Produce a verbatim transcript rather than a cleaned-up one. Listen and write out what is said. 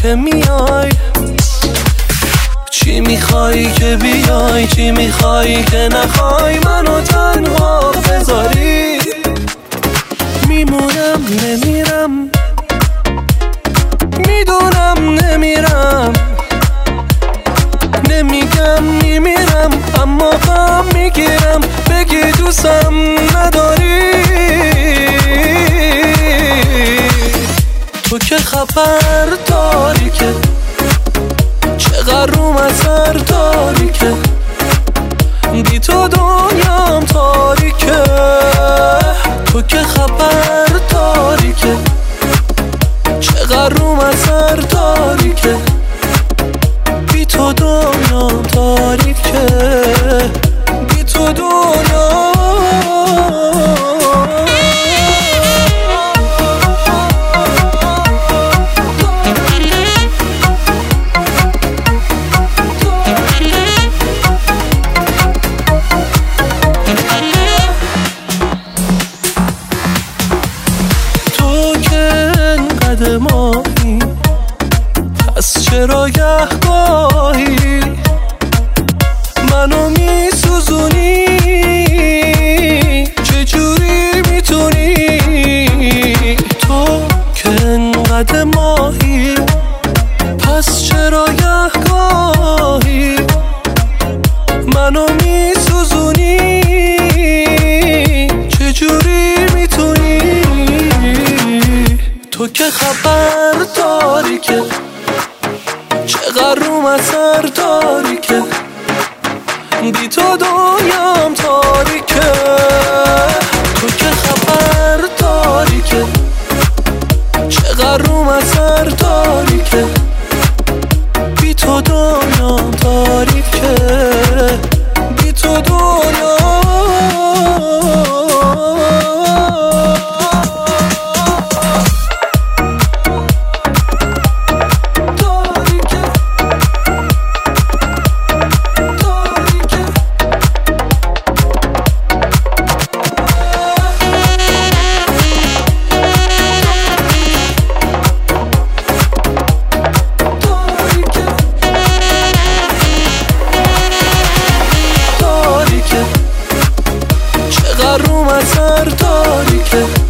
که میای؟ چی میخوای که بیای؟ چی میخوای که نخوای منو تنها بذاری؟ میمونم نمیرم، میدونم نمیرم، نمیگم میمیرم اما غم میگیرم بگی دوستم نداری. تو که خبر داری که چقدر روم اثر داری که بی تو دنیام تاریکه. تو که خبر داری که چقدر روم اثر داری که بی تو دنیام تاریکه، بی تو دنیا. ماهی پس چرا گهگاهی منو میسوزونی؟ چجوری میتونی؟ تو که انقدر ماهی پس چرا گهگاهی منو میسوزونی؟ چجوری میتونی؟ تو که خبر داری که چقدر روم اثر داری که بی تو دنیام تاریکه. تو که خبر داری که چقدر روم اثر داری که بی تو دنیام تاریکه، بی تو دنیا. روم اثر داری که